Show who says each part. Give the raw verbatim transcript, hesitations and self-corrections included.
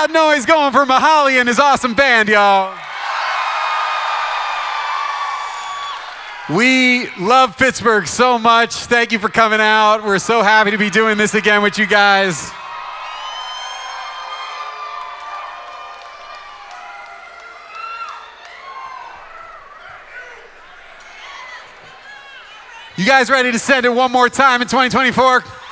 Speaker 1: loud noise going for Mihaly and his awesome band, y'all. We love Pittsburgh so much. Thank you for coming out. We're so happy to be doing this again with you guys. You guys ready to send it one more time in twenty twenty-four?